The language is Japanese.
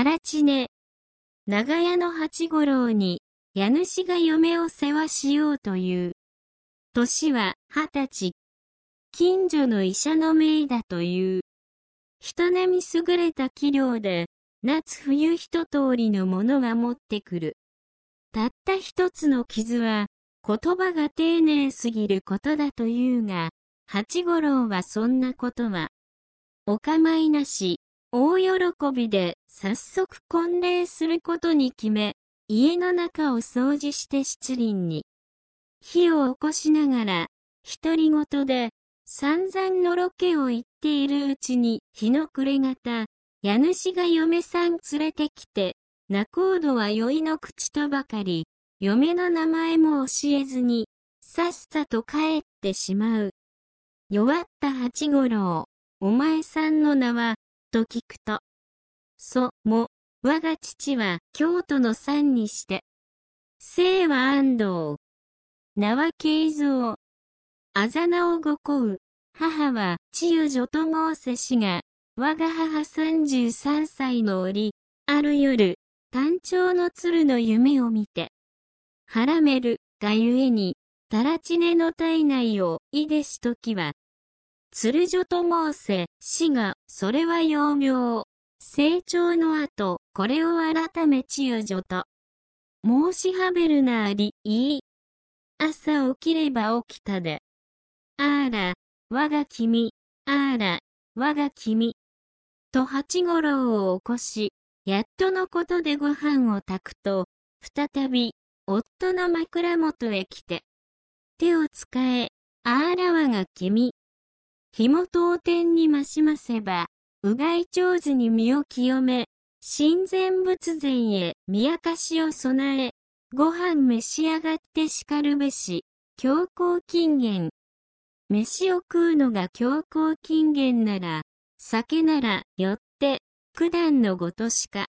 たらちね。長屋の八五郎に、家主が嫁を世話しようという。年は20歳。近所の医者の姪だという。人並み優れた器量で、夏冬一通りのものが持ってくる。たった一つの傷は、言葉が丁寧すぎることだというが、八五郎はそんなことは、お構いなし、大喜びで早速婚礼することに決め、家の中を掃除して七輪に、火を起こしながら、独り言で、散々のろけを言っているうちに、日の暮れ方、家主が嫁さん連れてきて、仲人は酔いの口とばかり、嫁の名前も教えずに、さっさと帰ってしまう。弱った八五郎、お前さんの名は、と聞くと、我が父は京都の山にして、姓は安藤、名は慶三、あざ名をごこう、母は千代女と申せしが、我が母33歳の折、ある夜、単調の鶴の夢を見て、腹めるがゆえに、たらちねの体内をいでしときは、鶴女と申せ、しが、それは幼名。成長の後、これを改め千代女と。申しはべるなあり、いい。朝起きれば起きたで。あら、我が君、あら、我が君。と八五郎を起こし、やっとのことでご飯を炊くと、再び、夫の枕元へ来て、手を使え、あら我が君。日も当天に増しませば、うがい上手に身を清め、神前仏前へ見明かしを備え、ご飯召し上がってしかるべし、強行金言。飯を食うのが強行金言なら、酒ならよって、九段のごとしか。